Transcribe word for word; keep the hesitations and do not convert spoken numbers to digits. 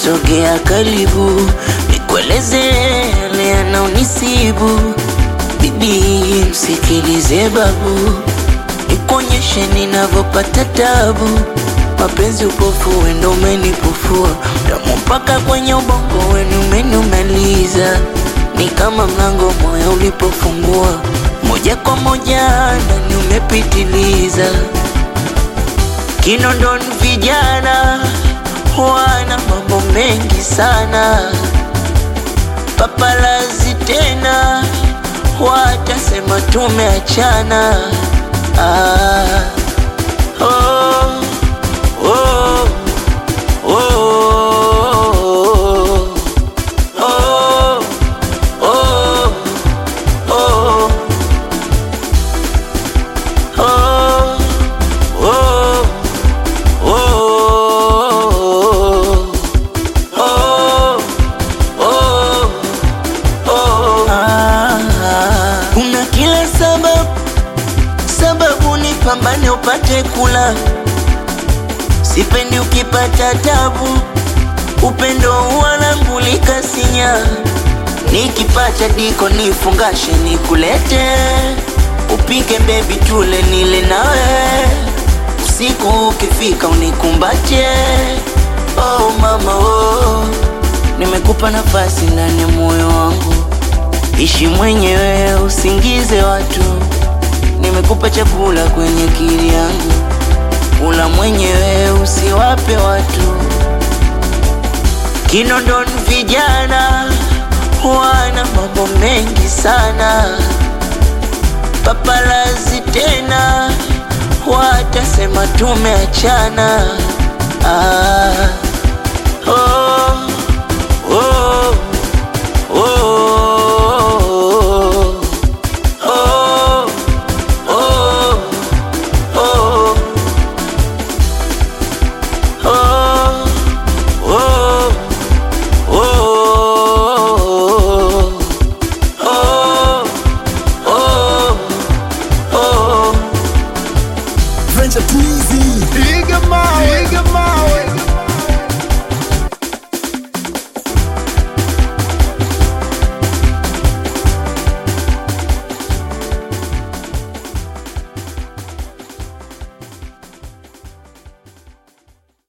sogea karibu, nikueleze yale yanaonisibu. Bibi msikilize babu, nikuonyeshe ninavyopata tabu. Mapenzi upofu wendo umenipofua, damu mpaka kwenye ubongo wenu umenumaliza. Ni kama mlango moyo ulipofungua, moja kwa moja ndani umepitiliza. Kinondoni vijana wana mambo mengi sana, papalazi tena watasema tumeachana. Ah, oh, oh, oh, oh, oh, oh, oh, oh. Kuna kila sababu, sababu ni pambane upate kula. Sipendi ukipata tabu, upendo wanangulika sinya. Nikipata diko nifungashe nikulete, upike baby tule nile nawe. Usiku ukifika unikumbate, oh mama oh. Nimekupa nafasi ndani ya moyo wangu, ishi mwenyewe usingize watu. Nimekupa chakula kwenye akili yangu, kula mwenyewe usiwape watu. Kinondoni vijana wana mambo mengi sana, papalazi tena watasema tumeachana. Ah, oh, oh, oh. Venture Tweezy, piga mawe, piga mawe.